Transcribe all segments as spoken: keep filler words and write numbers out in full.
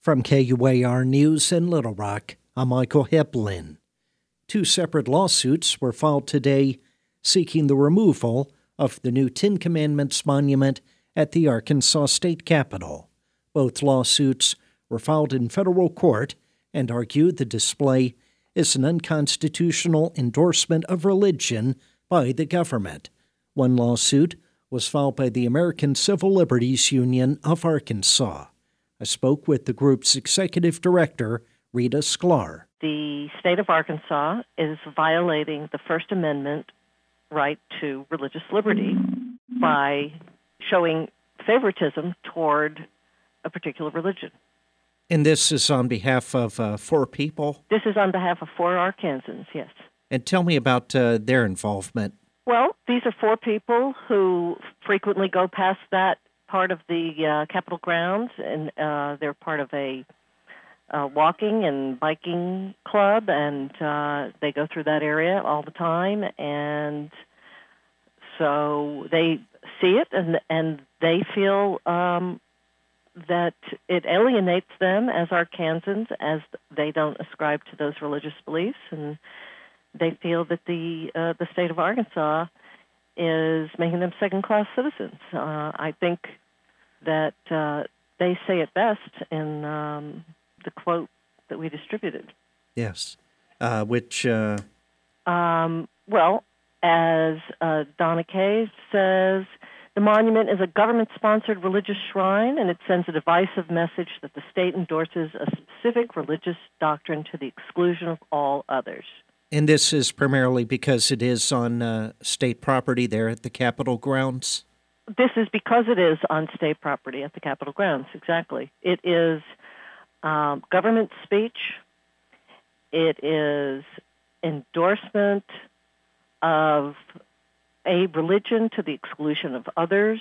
From K U A R News in Little Rock, I'm Michael Heplin. Two separate lawsuits were filed today seeking the removal of the new Ten Commandments monument at the Arkansas State Capitol. Both lawsuits were filed in federal court and argue the display is an unconstitutional endorsement of religion by the government. One lawsuit was filed by the American Civil Liberties Union of Arkansas. I spoke with the group's executive director, Rita Sklar. The state of Arkansas is violating the First Amendment right to religious liberty by showing favoritism toward a particular religion. And this is on behalf of uh, four people? This is on behalf of four Arkansans, yes. And tell me about uh, their involvement. Well, these are four people who frequently go past that part of the uh, Capitol grounds, and uh, they're part of a uh, walking and biking club, and uh, they go through that area all the time, and so they see it, and and they feel um, that it alienates them as Arkansans, as they don't ascribe to those religious beliefs, and they feel that the uh, the state of Arkansas is making them second-class citizens. Uh, I think that uh, they say it best in um, the quote that we distributed. Yes, uh, which... Uh... Um, well, as uh, Donna Kay says, the monument is a government-sponsored religious shrine, and it sends a divisive message that the state endorses a specific religious doctrine to the exclusion of all others. And this is primarily because it is on uh, state property there at the Capitol grounds? This is because it is on state property at the Capitol grounds, exactly. It is um, government speech. It is endorsement of a religion to the exclusion of others,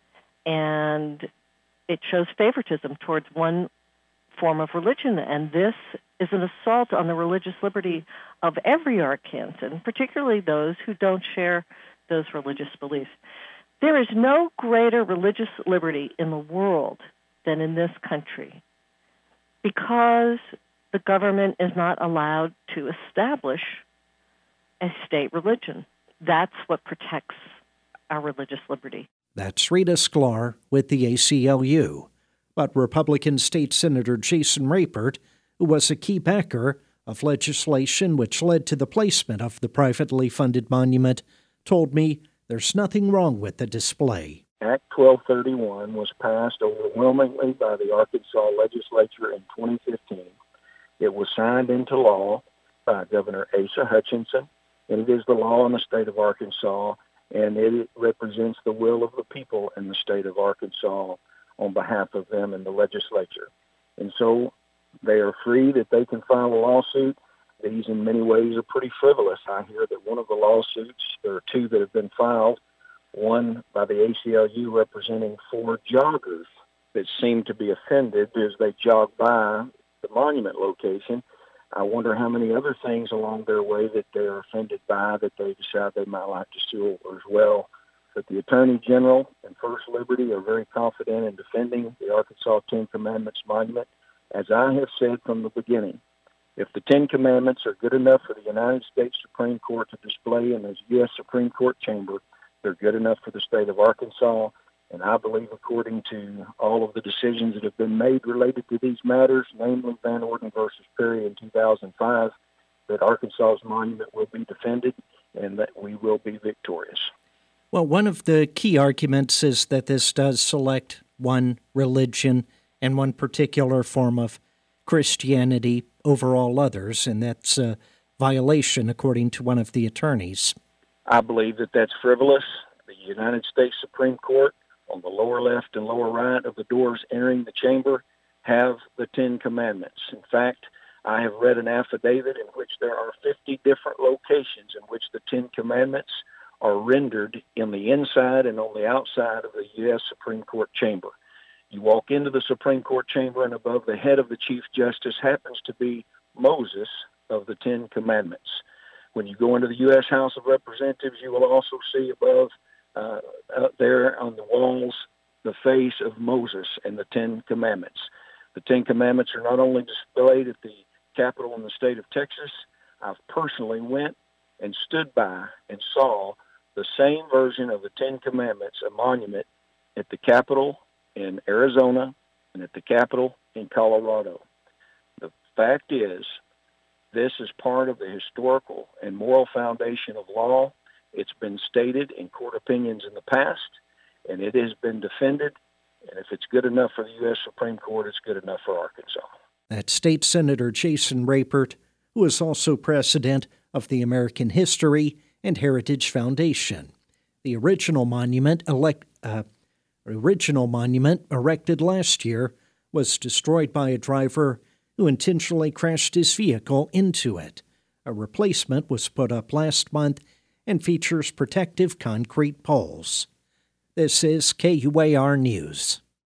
and it shows favoritism towards one form of religion, and this is an assault on the religious liberty of every Arkansan, particularly those who don't share those religious beliefs. There is no greater religious liberty in the world than in this country because the government is not allowed to establish a state religion. That's what protects our religious liberty. That's Rita Sklar with the A C L U. But Republican State Senator Jason Rapert, who was a key backer of legislation which led to the placement of the privately funded monument, told me there's nothing wrong with the display. Act twelve thirty-one was passed overwhelmingly by the Arkansas legislature in twenty fifteen. It was signed into law by Governor Asa Hutchinson, and it is the law in the state of Arkansas, and it represents the will of the people in the state of Arkansas on behalf of them in the legislature. And so they are free that they can file a lawsuit. These in many ways are pretty frivolous. I hear that one of the lawsuits, there are two that have been filed, one by the A C L U representing four joggers that seem to be offended as they jog by the monument location. I wonder how many other things along their way that they're offended by that they decide they might like to sue over as well. But the Attorney General and First Liberty are very confident in defending the Arkansas Ten Commandments Monument. As I have said from the beginning, if the Ten Commandments are good enough for the United States Supreme Court to display in the U S Supreme Court chamber, they're good enough for the state of Arkansas. And I believe, according to all of the decisions that have been made related to these matters, namely Van Orden versus Perry in two thousand five, that Arkansas's monument will be defended and that we will be victorious. Well, one of the key arguments is that this does select one religion and one particular form of Christianity over all others, and that's a violation, according to one of the attorneys. I believe that that's frivolous. The United States Supreme Court, on the lower left and lower right of the doors entering the chamber, have the Ten Commandments. In fact, I have read an affidavit in which there are fifty different locations in which the Ten Commandments are rendered in the inside and on the outside of the U S Supreme Court chamber. You walk into the Supreme Court chamber, and above the head of the Chief Justice happens to be Moses of the Ten Commandments. When you go into the U S House of Representatives, you will also see above uh, out there on the walls the face of Moses and the Ten Commandments. The Ten Commandments are not only displayed at the Capitol in the state of Texas. I've personally went and stood by and saw the same version of the Ten Commandments, a monument at the Capitol in Arizona and at the Capitol in Colorado. The fact is, this is part of the historical and moral foundation of law. It's been stated in court opinions in the past, and it has been defended. And if it's good enough for the U S Supreme Court, it's good enough for Arkansas. That's State Senator Jason Rapert, who is also president of the American History and Heritage Foundation. The original monument, elect, uh, original monument erected last year was destroyed by a driver who intentionally crashed his vehicle into it. A replacement was put up last month and features protective concrete poles. This is K U A R News.